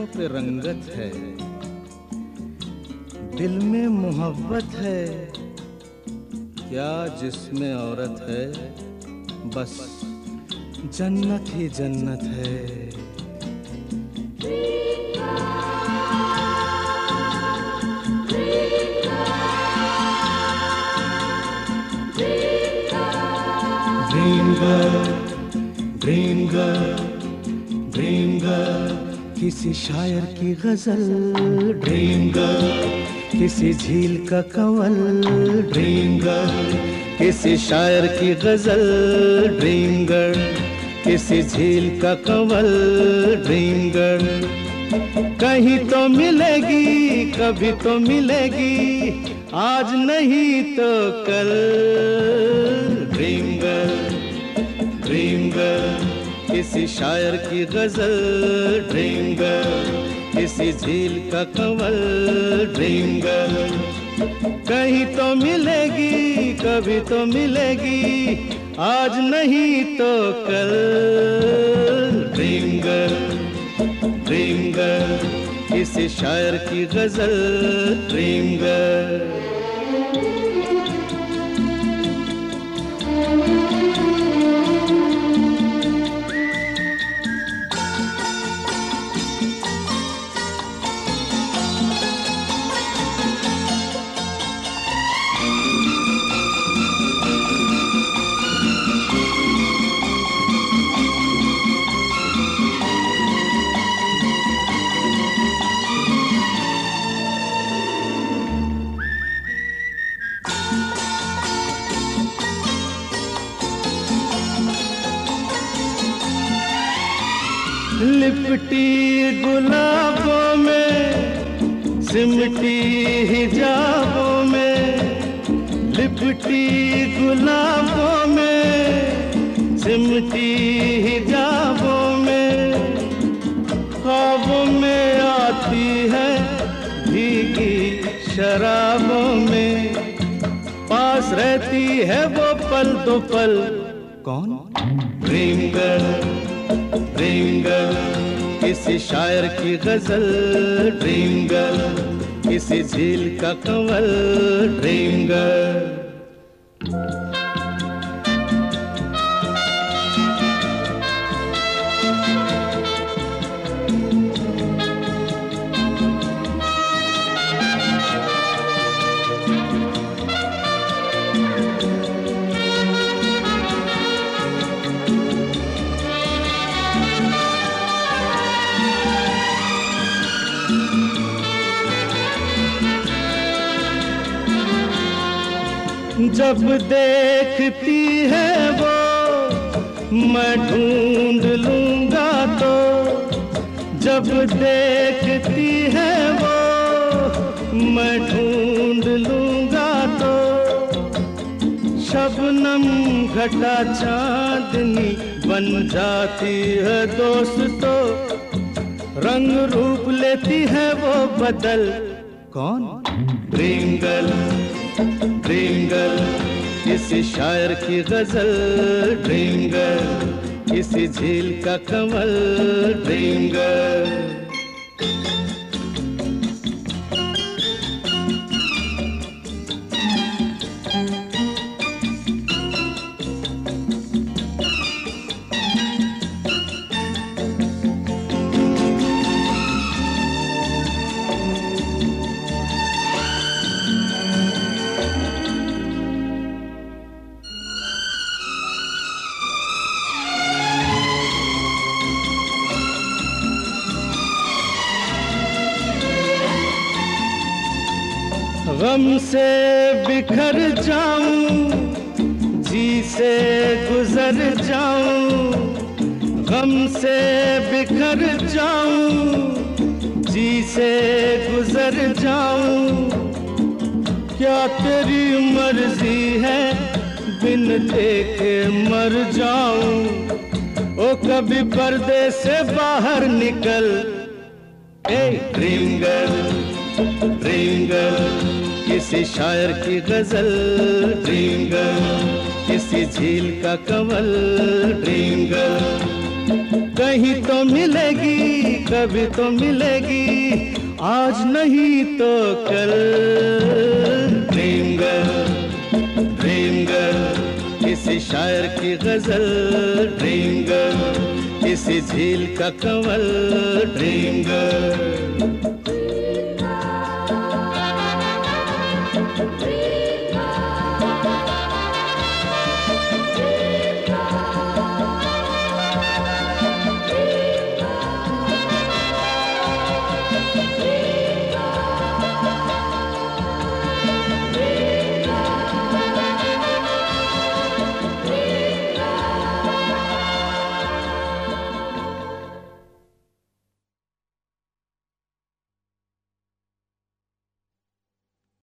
होठों पे रंगत है, दिल में मोहब्बत है, क्या जिसमें औरत है, बस जन्नत ही जन्नत है। Dream girl, dream girl, dream girl, किसी शायर की गजल, ड्रीम गर्ल, किसी झील का कंवल, ड्रीम गर्ल, किसी शायर की गजल, ड्रीम गर्ल, किसी झील का कंवल, ड्रीम गर्ल, कहीं तो मिलेगी, कभी तो मिलेगी, आज नहीं तो कल, ड्रीम गर्ल, ड्रीम गर्ल, किसी शायर की गजल, ड्रीम गर्ल, किसी झील का कंवल, ड्रीम गर्ल, कहीं तो मिलेगी, कभी तो मिलेगी, आज नहीं तो कल, ड्रीम गर्ल, ड्रीम गर्ल, किसी शायर की गजल, ड्रीम गर्ल। लिपटी गुलाबों में, सिमटी हिजाबों में, लिपटी गुलाबों में, सिमटी हिजाबों में, ख्वाबों में आती है भीगी शराबों में, पास रहती है वो पल दो पल, कौन? ड्रीम गर्ल, ड्रीम गर्ल, किसी शायर की गजल, ड्रीम गर्ल, किसी झील का कंवल, ड्रीम गर्ल। जब देखती है वो मैं ढूंढ लूंगा तो, जब देखती है वो मैं ढूंढ लूंगा तो, शबनम घटा चांदनी बन जाती है दोस्तों, रंग रूप लेती है वो बदल, कौन? ड्रीम गर्ल, ड्रीम गर्ल, किसी शायर की गजल, ड्रीम गर्ल, किसी झील का कंवल, ड्रीम गर्ल। गम से बिखर जाऊं, जी से गुजर जाऊं, गम से बिखर जाऊं, जी से गुजर जाऊं, क्या तेरी मर्जी है बिन देखे मर जाऊं, ओ कभी पर्दे से बाहर निकल, ए ड्रीम गर्ल, ड्रीम गर्ल, किसी शायर की गजल, ड्रीम गर्ल, किसी झील का कंवल, ड्रीम गर्ल, कहीं तो मिलेगी, कभी तो मिलेगी, आज नहीं तो कल। ड्रीम गर्ल, ड्रीम गर्ल, किसी शायर की गजल। ड्रीम गर्ल, किसी झील का कंवल। Dream girl.